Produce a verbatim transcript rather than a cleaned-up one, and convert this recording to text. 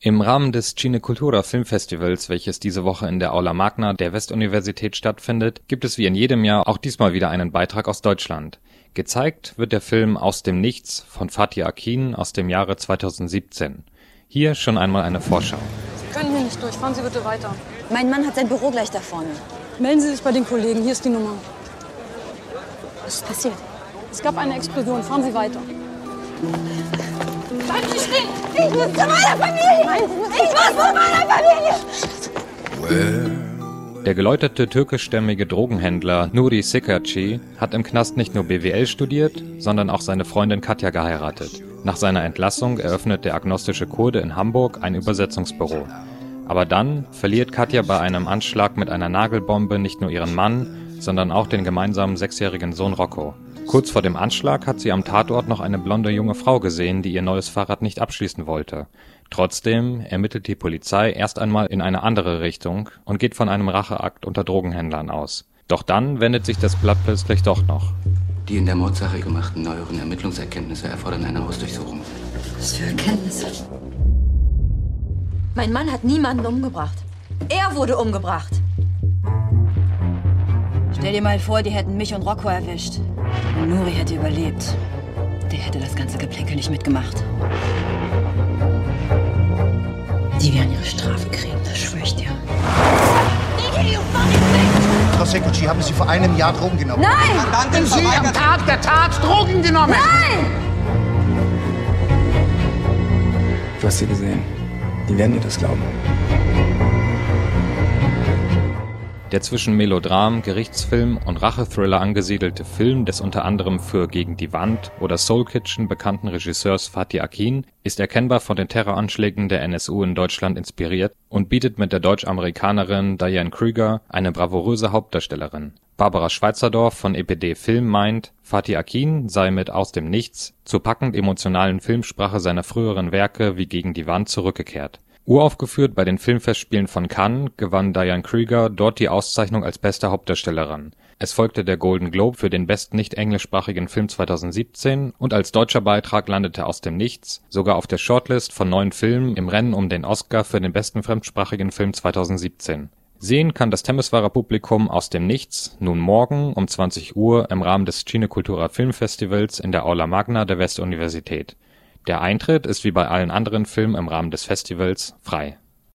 Im Rahmen des Cinecultura Filmfestivals, welches diese Woche in der Aula Magna der Westuniversität stattfindet, gibt es wie in jedem Jahr auch diesmal wieder einen Beitrag aus Deutschland. Gezeigt wird der Film Aus dem Nichts von Fatih Akin aus dem Jahre zweitausendsiebzehn. Hier schon einmal eine Vorschau. Sie können hier nicht durch. Fahren Sie bitte weiter. Mein Mann hat sein Büro gleich da vorne. Melden Sie sich bei den Kollegen. Hier ist die Nummer. Was ist passiert? Es gab eine Explosion. Fahren Sie weiter. Bleiben Sie stehen! Ich muss zu meiner Familie! Ich muss zu meiner Familie! Der geläuterte türkischstämmige Drogenhändler Nuri Sekaci hat im Knast nicht nur B W L studiert, sondern auch seine Freundin Katja geheiratet. Nach seiner Entlassung eröffnet der agnostische Kurde in Hamburg ein Übersetzungsbüro. Aber dann verliert Katja bei einem Anschlag mit einer Nagelbombe nicht nur ihren Mann, sondern auch den gemeinsamen sechsjährigen Sohn Rocco. Kurz vor dem Anschlag hat sie am Tatort noch eine blonde junge Frau gesehen, die ihr neues Fahrrad nicht abschließen wollte. Trotzdem ermittelt die Polizei erst einmal in eine andere Richtung und geht von einem Racheakt unter Drogenhändlern aus. Doch dann wendet sich das Blatt plötzlich doch noch. Die in der Mordsache gemachten neueren Ermittlungserkenntnisse erfordern eine Hausdurchsuchung. Was für Erkenntnisse? Mein Mann hat niemanden umgebracht. Er wurde umgebracht. Stell dir mal vor, die hätten mich und Rocco erwischt. Und Nuri hätte überlebt. Der hätte das ganze Geplänkel nicht mitgemacht. Die werden ihre Strafe kriegen, das schwöre ich dir. Frau Sekuci, haben Sie vor einem Jahr Drogen genommen? Nein! Haben Sie am Tag der Tat Drogen genommen? Nein! Du hast sie gesehen. Die werden dir das glauben. Der zwischen Melodram, Gerichtsfilm und Rachethriller angesiedelte Film des unter anderem für Gegen die Wand oder Soul Kitchen bekannten Regisseurs Fatih Akin ist erkennbar von den Terroranschlägen der N S U in Deutschland inspiriert und bietet mit der Deutsch-Amerikanerin Diane Kruger eine bravouröse Hauptdarstellerin. Barbara Schweizerdorf von E P D Film meint, Fatih Akin sei mit Aus dem Nichts zur packend emotionalen Filmsprache seiner früheren Werke wie Gegen die Wand zurückgekehrt. Uraufgeführt bei den Filmfestspielen von Cannes gewann Diane Kruger dort die Auszeichnung als beste Hauptdarstellerin. Es folgte der Golden Globe für den besten nicht-englischsprachigen Film zweitausendsiebzehn und als deutscher Beitrag landete Aus dem Nichts sogar auf der Shortlist von neun Filmen im Rennen um den Oscar für den besten fremdsprachigen Film zweitausendsiebzehn. Sehen kann das Temeswarer Publikum Aus dem Nichts nun morgen um zwanzig Uhr im Rahmen des Cinecultura Filmfestivals in der Aula Magna der Westuniversität. Der Eintritt ist wie bei allen anderen Filmen im Rahmen des Festivals frei.